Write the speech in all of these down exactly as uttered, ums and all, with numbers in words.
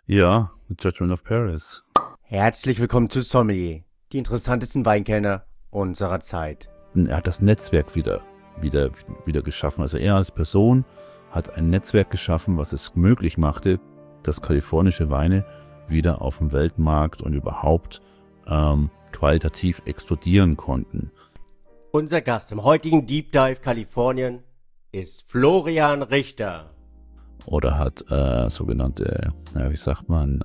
Ja, Judgment of Paris. Herzlich willkommen zu Sommelier, die interessantesten Weinkellner unserer Zeit. Er hat das Netzwerk wieder, wieder, wieder geschaffen. Also er als Person hat ein Netzwerk geschaffen, was es möglich machte, dass kalifornische Weine wieder auf dem Weltmarkt und überhaupt ähm, qualitativ explodieren konnten. Unser Gast im heutigen Deep Dive Kalifornien ist Florian Richter. Oder hat äh, sogenannte, äh, wie sagt man,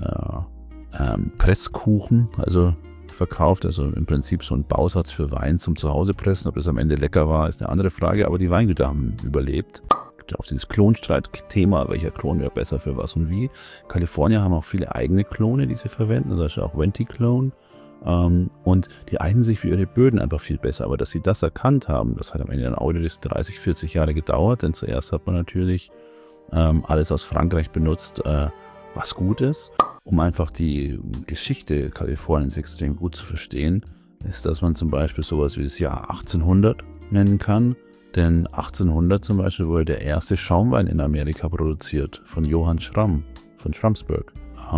äh, ähm, Presskuchen, also verkauft, also im Prinzip so ein Bausatz für Wein zum Zuhause pressen. Ob das am Ende lecker war, ist eine andere Frage, aber die Weingüter haben überlebt. Es gibt auch dieses Klonstreit-Thema, welcher Klon wäre besser für was und wie. Kalifornier haben auch viele eigene Klone, die sie verwenden, also ist auch Venti-Klon. Ähm, und die eignen sich für ihre Böden einfach viel besser. Aber dass sie das erkannt haben, das hat am Ende ein Audio des dreißig, vierzig Jahre gedauert, denn zuerst hat man natürlich ähm, alles aus Frankreich benutzt, äh, was gut ist. Um einfach die Geschichte Kaliforniens extrem gut zu verstehen, ist, dass man zum Beispiel sowas wie das Jahr achtzehnhundert nennen kann. Denn achtzehnhundert zum Beispiel wurde der erste Schaumwein in Amerika produziert von Johann Schramm, von Schramsberg.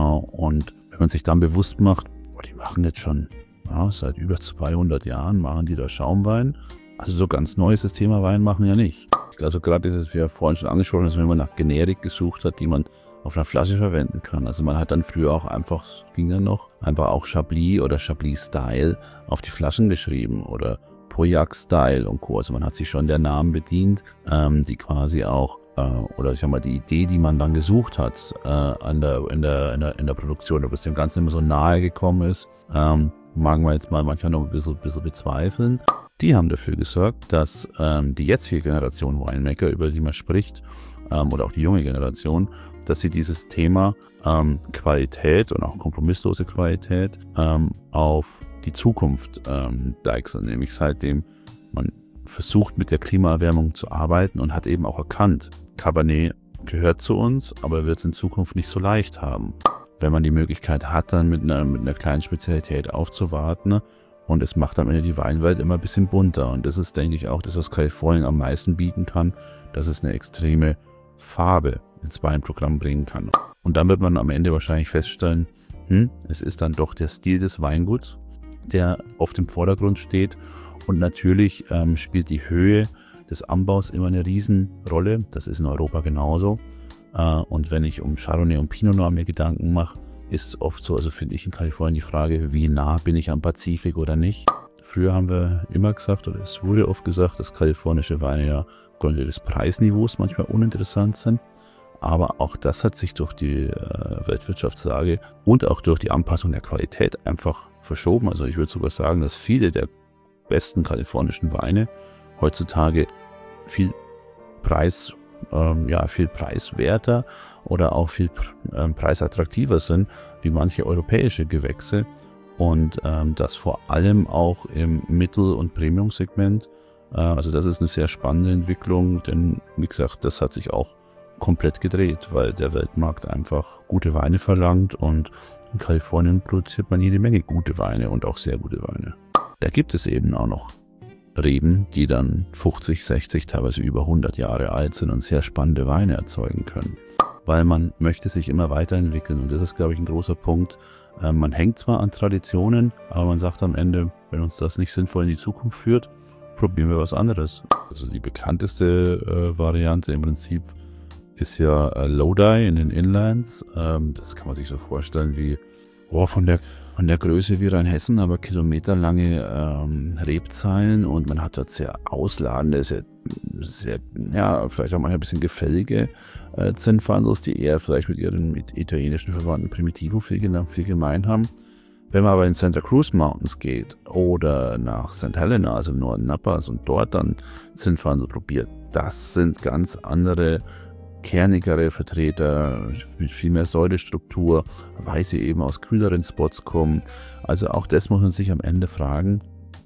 Und wenn man sich dann bewusst macht, boah, die machen jetzt schon ja, seit über zweihundert Jahren, machen die da Schaumwein. Also so ganz neu ist das Thema Wein machen ja nicht. Also gerade dieses, wie wir vorhin schon angesprochen haben, wenn man nach Generik gesucht hat, die man auf einer Flasche verwenden kann. Also man hat dann früher auch einfach, ging ja noch, einfach auch Chablis oder Chablis Style auf die Flaschen geschrieben oder Pauillac Style und Co. Also man hat sich schon der Namen bedient, ähm, die quasi auch, äh, oder ich sag mal, die Idee, die man dann gesucht hat äh, an der, in, der, in, der, in der Produktion, ob es dem Ganzen immer so nahe gekommen ist, ähm, mag man jetzt mal manchmal noch ein bisschen, bisschen bezweifeln. Die haben dafür gesorgt, dass ähm, die jetzige Generation Winemaker, über die man spricht, ähm, oder auch die junge Generation, dass sie dieses Thema ähm, Qualität und auch kompromisslose Qualität ähm, auf die Zukunft ähm, deichseln. Nämlich seitdem man versucht, mit der Klimaerwärmung zu arbeiten und hat eben auch erkannt, Cabernet gehört zu uns, aber wird es in Zukunft nicht so leicht haben. Wenn man die Möglichkeit hat, dann mit einer, mit einer kleinen Spezialität aufzuwarten, und es macht am Ende die Weinwelt immer ein bisschen bunter. Und das ist, denke ich, auch das, was Kalifornien am meisten bieten kann, dass es eine extreme Farbe ins Weinprogramm bringen kann. Und dann wird man am Ende wahrscheinlich feststellen, hm, es ist dann doch der Stil des Weinguts, der oft im Vordergrund steht. Und natürlich ähm, spielt die Höhe des Anbaus immer eine Riesenrolle. Das ist in Europa genauso. Äh, und wenn ich um Chardonnay und Pinot Noir mir Gedanken mache, ist es oft so, also finde ich in Kalifornien die Frage, wie nah bin ich am Pazifik oder nicht. Früher haben wir immer gesagt, oder es wurde oft gesagt, dass kalifornische Weine ja aufgrund des Preisniveaus manchmal uninteressant sind. Aber auch das hat sich durch die äh, Weltwirtschaftslage und auch durch die Anpassung der Qualität einfach verschoben. Also ich würde sogar sagen, dass viele der besten kalifornischen Weine heutzutage viel Preis, ähm, ja, viel preiswerter oder auch viel ähm, preisattraktiver sind wie manche europäische Gewächse. Und ähm, das vor allem auch im Mittel- und Premium-Segment. Äh, also das ist eine sehr spannende Entwicklung, denn wie gesagt, das hat sich auch komplett gedreht, weil der Weltmarkt einfach gute Weine verlangt und in Kalifornien produziert man jede Menge gute Weine und auch sehr gute Weine. Da gibt es eben auch noch Reben, die dann fünfzig, sechzig, teilweise über hundert Jahre alt sind und sehr spannende Weine erzeugen können. Weil man möchte sich immer weiterentwickeln und das ist, glaube ich, ein großer Punkt. Äh, man hängt zwar an Traditionen, aber man sagt am Ende, wenn uns das nicht sinnvoll in die Zukunft führt, probieren wir was anderes. Also die bekannteste äh, Variante im Prinzip ist ja äh, Lodi in den Inlands. Ähm, das kann man sich so vorstellen wie oh, von der von der Größe wie Rheinhessen, aber kilometerlange ähm, Rebzeilen und man hat dort sehr ausladende, sehr, sehr ja, vielleicht auch mal ein bisschen gefällige äh, Zinfandels, die eher vielleicht mit ihren mit italienischen Verwandten Primitivo viel, viel gemein haben. Wenn man aber in Santa Cruz Mountains geht oder nach Saint Helena, also im Norden Napas und dort dann Zinfandel probiert, das sind ganz andere kernigere Vertreter mit viel mehr Säurestruktur, weil sie eben aus kühleren Spots kommen. Also auch das muss man sich am Ende fragen,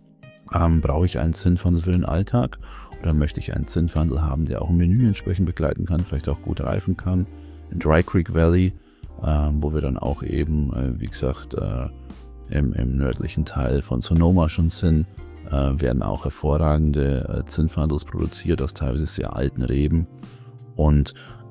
ähm, brauche ich einen Zinfandel für den Alltag oder möchte ich einen Zinfandel haben, der auch ein Menü entsprechend begleiten kann, vielleicht auch gut reifen kann. In Dry Creek Valley, ähm, wo wir dann auch eben, äh, wie gesagt, äh, im, im nördlichen Teil von Sonoma schon sind, äh, werden auch hervorragende äh, Zinfandels produziert aus teilweise sehr alten Reben. Und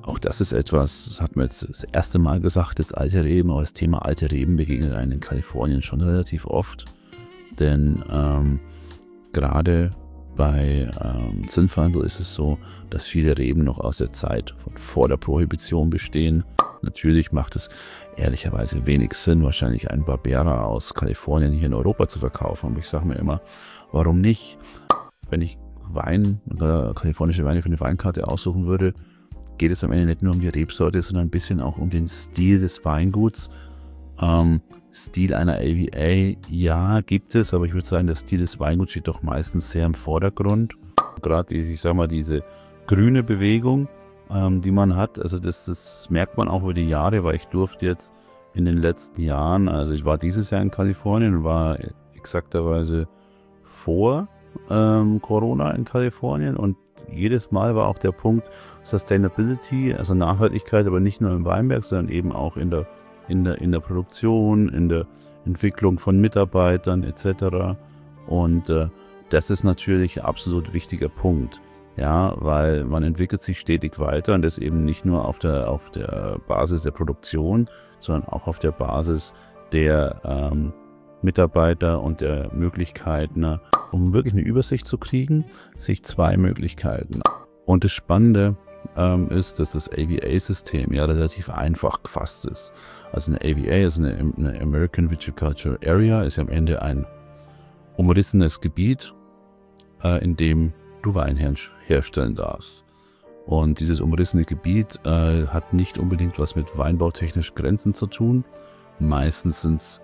Auch das ist etwas, das hat man jetzt das erste Mal gesagt, jetzt alte Reben, aber das Thema alte Reben begegnet einem in Kalifornien schon relativ oft. Denn ähm, gerade bei ähm, Zinfandel ist es so, dass viele Reben noch aus der Zeit von vor der Prohibition bestehen. Natürlich macht es ehrlicherweise wenig Sinn, wahrscheinlich einen Barbera aus Kalifornien hier in Europa zu verkaufen. Aber ich sage mir immer, warum nicht? Wenn ich Wein oder kalifornische Weine für eine Weinkarte aussuchen würde, geht es am Ende nicht nur um die Rebsorte, sondern ein bisschen auch um den Stil des Weinguts. Ähm, Stil einer A V A, ja, gibt es, aber ich würde sagen, der Stil des Weinguts steht doch meistens sehr im Vordergrund. Gerade, die, ich sag mal, diese grüne Bewegung, ähm, die man hat, also das, das merkt man auch über die Jahre, weil ich durfte jetzt in den letzten Jahren, also ich war dieses Jahr in Kalifornien und war exakterweise vor ähm, Corona in Kalifornien und jedes Mal war auch der Punkt Sustainability, also Nachhaltigkeit, aber nicht nur im Weinberg, sondern eben auch in der In der, in der Produktion, in der Entwicklung von Mitarbeitern et cetera. Und äh, das ist natürlich ein absolut wichtiger Punkt, ja, weil man entwickelt sich stetig weiter und das eben nicht nur auf der, auf der Basis der Produktion, sondern auch auf der Basis der ähm, Mitarbeiter und der Möglichkeiten, um wirklich eine Übersicht zu kriegen, sich zwei Möglichkeiten. Und das Spannende ähm, ist, dass das A V A-System ja relativ einfach gefasst ist. Also eine A V A, also eine, eine American Viticulture Area, ist ja am Ende ein umrissenes Gebiet, äh, in dem du Wein her herstellen darfst. Und dieses umrissene Gebiet äh, hat nicht unbedingt was mit weinbautechnischen Grenzen zu tun. Meistens sind es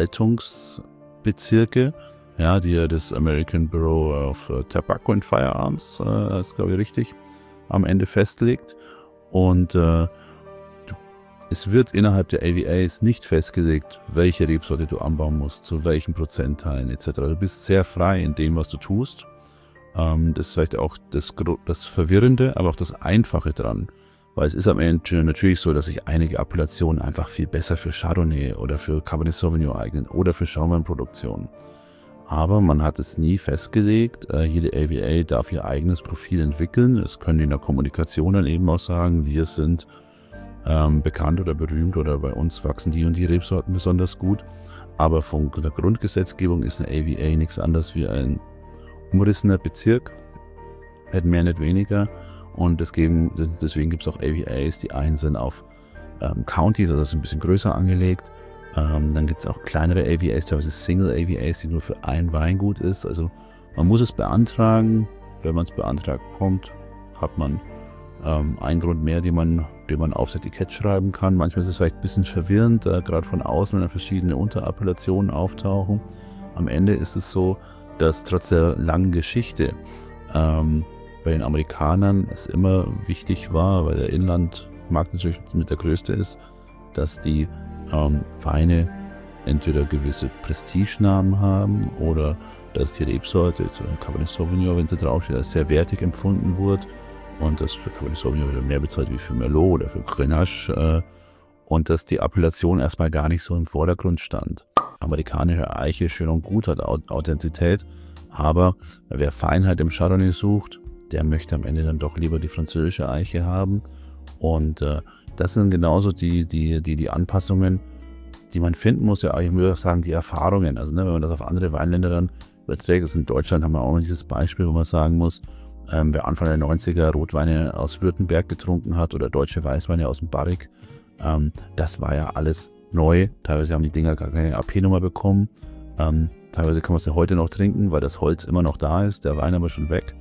Verwaltungsbezirke, ja, die ja das American Bureau of Tobacco and Firearms, äh, ist glaube ich richtig, am Ende festlegt. Und äh, es wird innerhalb der A V As nicht festgelegt, welche Rebsorte du anbauen musst, zu welchen Prozentteilen et cetera. Du bist sehr frei in dem, was du tust. Ähm, das ist vielleicht auch das, das Verwirrende, aber auch das Einfache dran. Weil es ist am Ende natürlich so, dass sich einige Appellationen einfach viel besser für Chardonnay oder für Cabernet Sauvignon eignen oder für Schaumweinproduktion. Aber man hat es nie festgelegt. Äh, jede A V A darf ihr eigenes Profil entwickeln. Es können die in der Kommunikation dann eben auch sagen, wir sind ähm, bekannt oder berühmt oder bei uns wachsen die und die Rebsorten besonders gut. Aber von der Grundgesetzgebung ist eine A V A nichts anderes wie ein umrissener Bezirk. Nicht mehr, nicht weniger. Und deswegen, deswegen gibt es auch A V As, die einen sind auf ähm, Counties, also das ist ein bisschen größer angelegt. Ähm, dann gibt es auch kleinere A V As, teilweise Single A V As, die nur für ein Weingut ist. Also man muss es beantragen. Wenn man es beantragt bekommt, hat man ähm, einen Grund mehr, den man, den man aufs Etikett schreiben kann. Manchmal ist es vielleicht ein bisschen verwirrend, äh, gerade von außen, wenn da verschiedene Unterappellationen auftauchen. Am Ende ist es so, dass trotz der langen Geschichte ähm, bei den Amerikanern es immer wichtig war, weil der Inlandmarkt natürlich mit der größte ist, dass die ähm, Weine entweder gewisse Prestigenamen haben oder dass die Rebsorte, so Cabernet Sauvignon, wenn sie draufsteht, als sehr wertig empfunden wird und dass für Cabernet Sauvignon wieder mehr bezahlt wie für Merlot oder für Grenache äh, und dass die Appellation erstmal gar nicht so im Vordergrund stand. Amerikanische Eiche schön und gut, hat Authentizität, aber wer Feinheit im Chardonnay sucht, der möchte am Ende dann doch lieber die französische Eiche haben. Und äh, das sind genauso die, die, die, die Anpassungen, die man finden muss. Ja, ich würde auch sagen, die Erfahrungen. Also ne, wenn man das auf andere Weinländer dann überträgt, also in Deutschland haben wir auch noch dieses Beispiel, wo man sagen muss, ähm, wer Anfang der neunziger Rotweine aus Württemberg getrunken hat oder deutsche Weißweine aus dem Barrik, ähm, das war ja alles neu. Teilweise haben die Dinger gar keine A P-Nummer bekommen. Ähm, teilweise kann man es ja heute noch trinken, weil das Holz immer noch da ist, der Wein aber schon weg.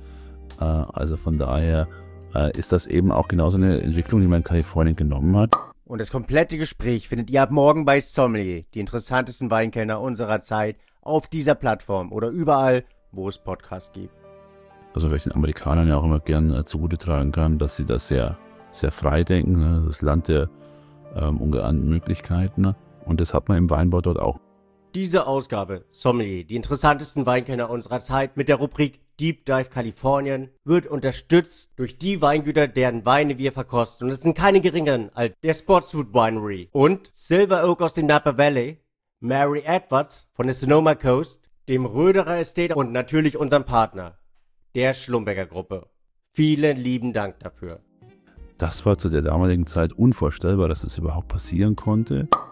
Also von daher äh, ist das eben auch genauso eine Entwicklung, die man in Kalifornien genommen hat. Und das komplette Gespräch findet ihr ab morgen bei Sommelier, die interessantesten Weinkenner unserer Zeit, auf dieser Plattform oder überall, wo es Podcasts gibt. Also weil ich den Amerikanern ja auch immer gern äh, zugute tragen kann, dass sie das sehr, sehr frei denken, ne? Das Land der ähm, ungeahnten Möglichkeiten. Ne? Und das hat man im Weinbau dort auch. Diese Ausgabe, Sommelier, die interessantesten Weinkenner unserer Zeit mit der Rubrik Deep Dive Kalifornien, wird unterstützt durch die Weingüter, deren Weine wir verkosten. Und es sind keine geringeren als der Spotswood Winery und Silver Oak aus dem Napa Valley, Mary Edwards von der Sonoma Coast, dem Röderer Estate und natürlich unserem Partner, der Schlumberger Gruppe. Vielen lieben Dank dafür. Das war zu der damaligen Zeit unvorstellbar, dass das überhaupt passieren konnte.